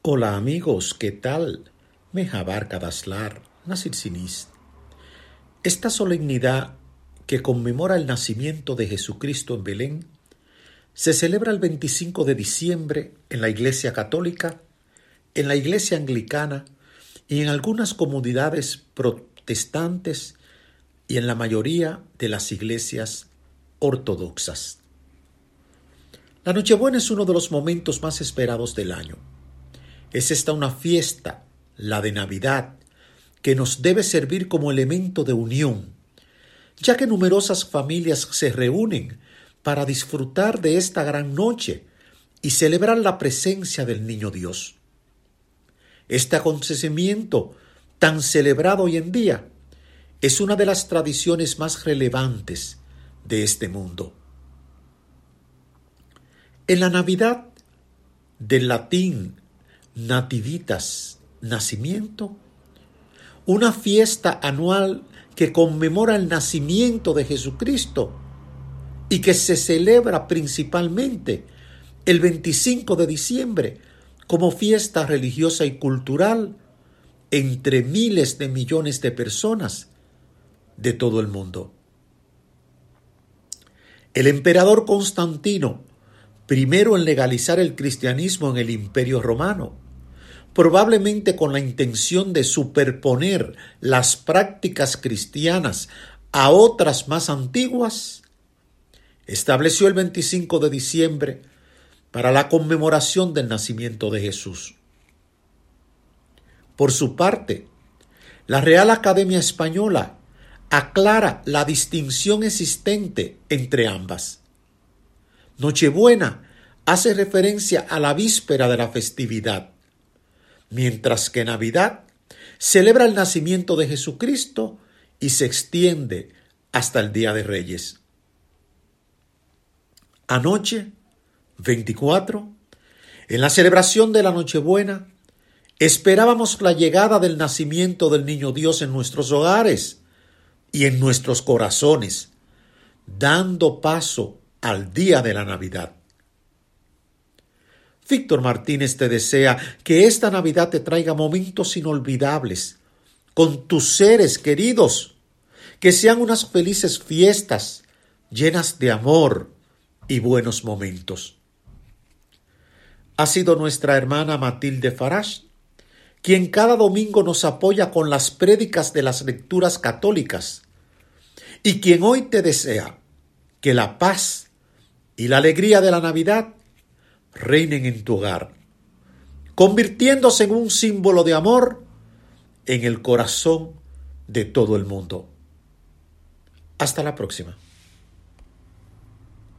Hola amigos, ¿qué tal? Mejabar Kadaslar, Nasir Sinis. Esta solemnidad que conmemora el nacimiento de Jesucristo en Belén se celebra el 25 de diciembre en la Iglesia Católica, en la Iglesia Anglicana y en algunas comunidades protestantes y en la mayoría de las iglesias ortodoxas. La Nochebuena es uno de los momentos más esperados del año. Es esta una fiesta, la de Navidad, que nos debe servir como elemento de unión, ya que numerosas familias se reúnen para disfrutar de esta gran noche y celebrar la presencia del Niño Dios. Este acontecimiento, tan celebrado hoy en día, es una de las tradiciones más relevantes de este mundo. En la Navidad, del latín nativitas, nacimiento, una fiesta anual que conmemora el nacimiento de Jesucristo y que se celebra principalmente el 25 de diciembre como fiesta religiosa y cultural entre miles de millones de personas de todo el mundo. El emperador Constantino, primero en legalizar el cristianismo en el Imperio Romano, probablemente con la intención de superponer las prácticas cristianas a otras más antiguas, estableció el 25 de diciembre para la conmemoración del nacimiento de Jesús. Por su parte, la Real Academia Española aclara la distinción existente entre ambas. Nochebuena hace referencia a la víspera de la festividad, mientras que Navidad celebra el nacimiento de Jesucristo y se extiende hasta el Día de Reyes. Anoche, 24, en la celebración de la Nochebuena, esperábamos la llegada del nacimiento del Niño Dios en nuestros hogares y en nuestros corazones, dando paso al día de la Navidad. Víctor Martínez te desea que esta Navidad te traiga momentos inolvidables con tus seres queridos, que sean unas felices fiestas llenas de amor y buenos momentos. Ha sido nuestra hermana Matilde Farage quien cada domingo nos apoya con las prédicas de las lecturas católicas y quien hoy te desea que la paz y la alegría de la Navidad reinen en tu hogar, convirtiéndose en un símbolo de amor en el corazón de todo el mundo. Hasta la próxima.